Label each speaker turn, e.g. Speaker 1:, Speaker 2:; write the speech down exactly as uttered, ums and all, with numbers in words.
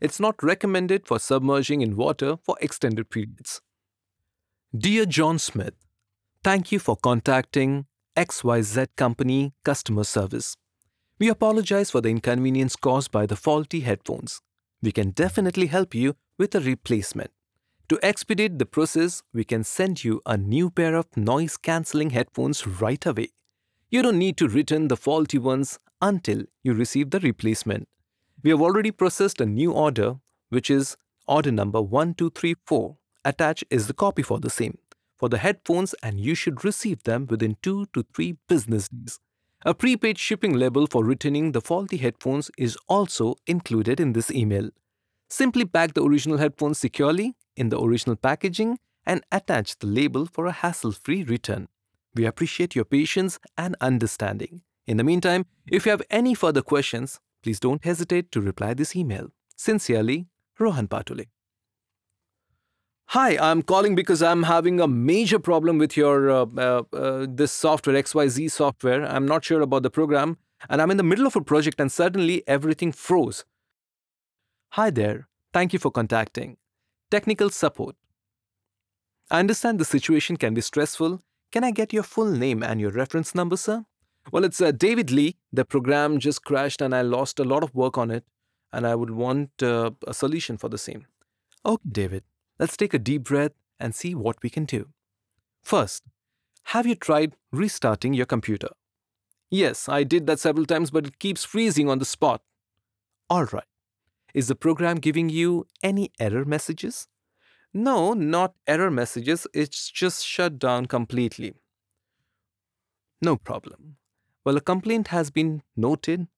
Speaker 1: It's not recommended for submerging in water for extended periods. Dear John Smith, thank you for contacting X Y Z Company customer service. We apologize for the inconvenience caused by the faulty headphones. We can definitely help you with a replacement. To expedite the process, we can send you a new pair of noise-cancelling headphones right away. You don't need to return the faulty ones until you receive the replacement. We have already processed a new order, which is order number one two three four. Attached is the copy for the same, for the headphones, and you should receive them within two to three business days. A prepaid shipping label for returning the faulty headphones is also included in this email. Simply pack the original headphones securely in the original packaging and attach the label for a hassle-free return. We appreciate your patience and understanding. In the meantime, if you have any further questions, please don't hesitate to reply this email. Sincerely, Rohan Patule. Hi, I'm calling because I'm having a major problem with your uh, uh, uh, this software, X Y Z software. I'm not sure about the program, and I'm in the middle of a project and suddenly everything froze. Hi there. Thank you for contacting Technical Support. I understand the situation can be stressful. Can I get your full name and your reference number, sir? Well, it's uh, David Lee. The program just crashed and I lost a lot of work on it, and I would want uh, a solution for the same. Okay, David. Let's take a deep breath and see what we can do. First, have you tried restarting your computer? Yes, I did that several times, but it keeps freezing on the spot. All right. Is the program giving you any error messages? No, not error messages. It's just shut down completely. No problem. Well, a complaint has been noted